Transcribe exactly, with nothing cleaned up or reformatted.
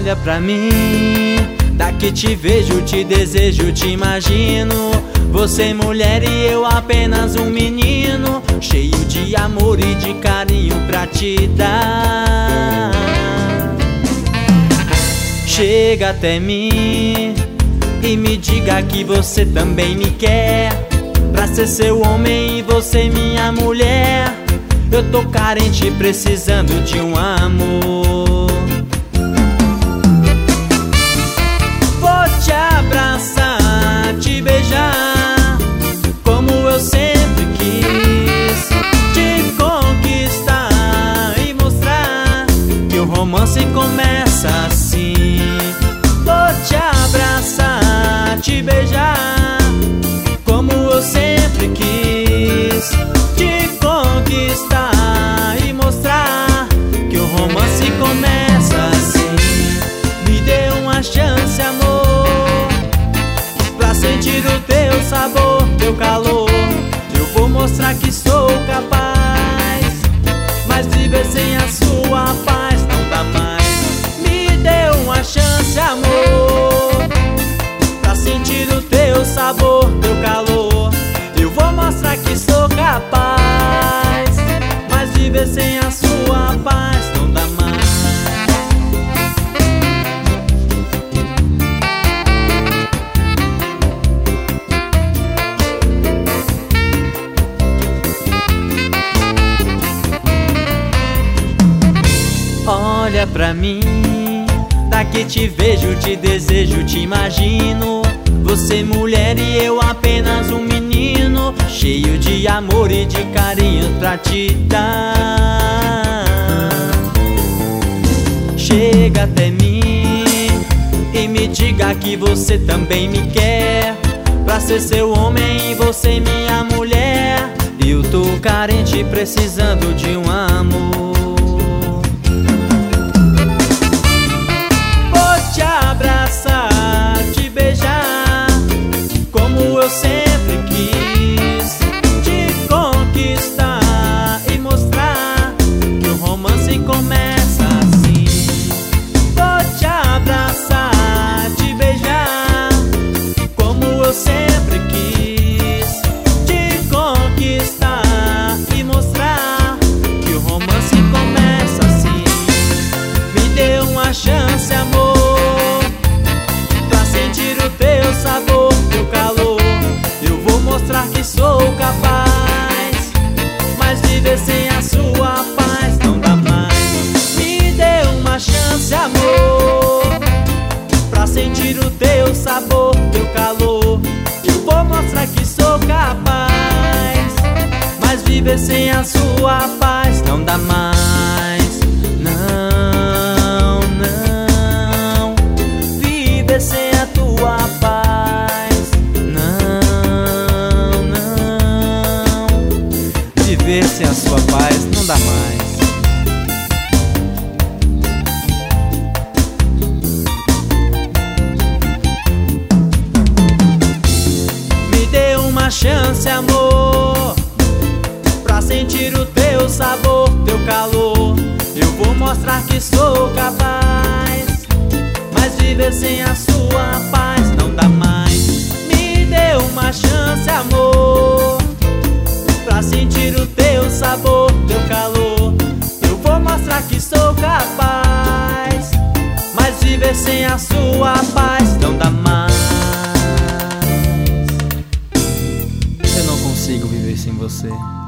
Olha pra mim, daqui te vejo, te desejo, te imagino. Você mulher e eu apenas um menino, cheio de amor e de carinho pra te dar. Chega até mim e me diga que você também me quer, pra ser seu homem e você minha mulher. Eu tô carente precisando de um amor. Vou te abraçar, te beijar, como eu sempre quis, te conquistar e mostrar que o romance começa assim. Vou te abraçar, te beijar, como eu sempre quis, te conquistar e mostrar que o romance começa assim. Me dê uma chance, amor, pra sentir o teu sabor, teu calor. Eu vou mostrar que sou capaz, mas viver sem a sua paz não dá mais. Me dê uma chance, amor, pra sentir o teu sabor, teu calor. Eu vou mostrar que sou capaz, mas viver sem a sua paz não dá mais. Olha pra mim, daqui te vejo, te desejo, te imagino. Você mulher e eu apenas um menino, cheio de amor e de carinho pra te dar. Chega até mim e me diga que você também me quer, pra ser seu homem e você minha mulher. Eu tô carente precisando de um amor. Vou te abraçar, te beijar, como eu sempre quis, te conquistar e mostrar que o romance começa assim. Vou te abraçar, te beijar, como eu sempre quis, te conquistar e mostrar que o romance começa assim. Me dê uma chance, amor, pra sentir o teu sabor, teu calor. Eu vou mostrar que sou capaz, mas viver sem a sua paz não dá mais. Me dê uma chance, amor, pra sentir o teu sabor, teu calor. Eu vou mostrar que sou capaz, mas viver sem a sua paz não dá mais. Não, não, viver sem a tua paz. Não, não, viver sem a sua paz não dá mais. Me dê uma chance, amor, pra sentir o teu sabor, teu calor. Eu vou mostrar que sou capaz, mas viver sem a sua paz não dá mais. Me dê uma chance, amor, pra sentir o teu sabor, teu calor. Eu vou mostrar que sou capaz, mas viver sem a sua paz não dá mais. Eu não consigo viver sem você.